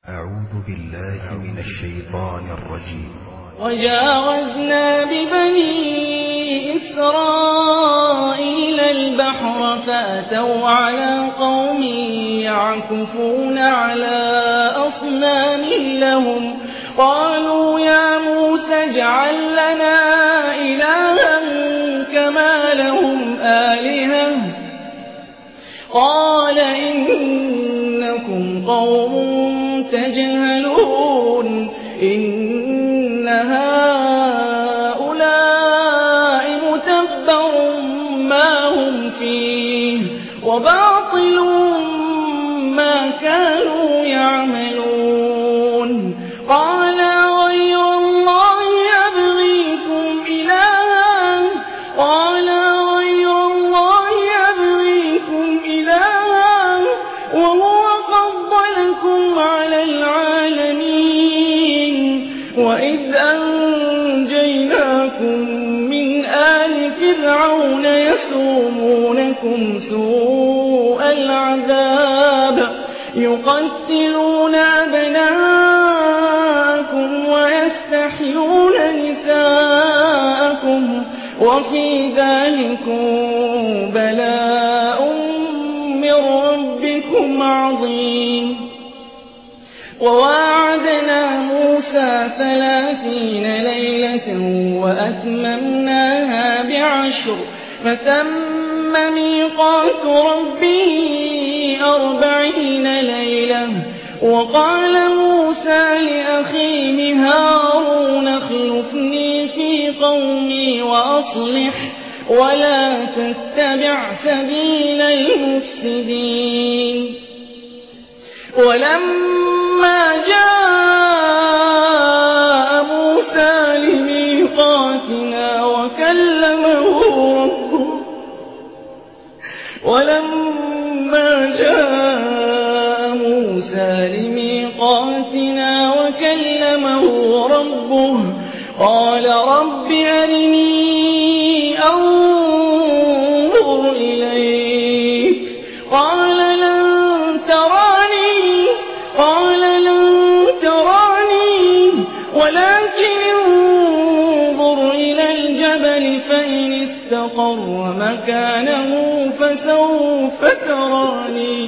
أعوذ بالله من الشيطان الرجيم. وجاوزنا ببني إسرائيل البحر فأتوا على قوم يعكفون على أصنام لهم قالوا يا موسى اجعل لنا إلها كما لهم آلهة قال إنكم قوم تجهلون إن هؤلاء متبر ما هم فيه وباطل ما كانوا يعملون قال غير الله يبغيكم إلها وهو فضلكم على العالمين وإذ أنجيناكم من آل فرعون يسومونكم سوء العذاب يقتلون أبناءكم ويستحيون نساءكم وفي ذلكم بلاء من ربكم عظيم وواعدنا موسى 30 ليلة وأتممناها ب10 فتم ميقات ربي 40 ليلة وقال موسى لأخيه هارون اخلفني في قومي وأصلح ولا تتبع سبيل المفسدين ولما جاء موسى لميقاتنا وكلمه ربه قال رب أرني أنظر إليك قال لن تراني ولكن انظر إلى الجبل فإن استقر مكانه فسوف تراني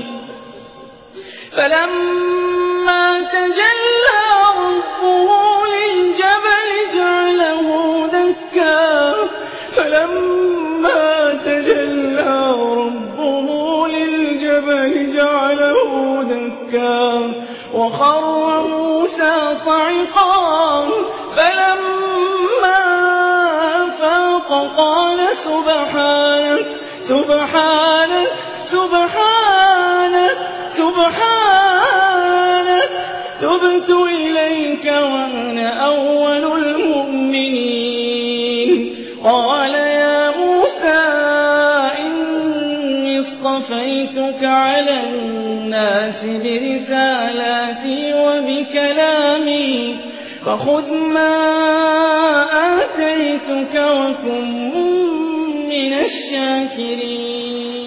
فلما تجلى ربه للجبل جعله دكا وخر موسى صعقا فلما أفاق قال سبحانك تبت إليك وأنا أول المؤمنين قال يا موسى إني اصطفيتك على الناس برسالاتي وبكلامي فخذ ما آتيتك وكن من الشاكرين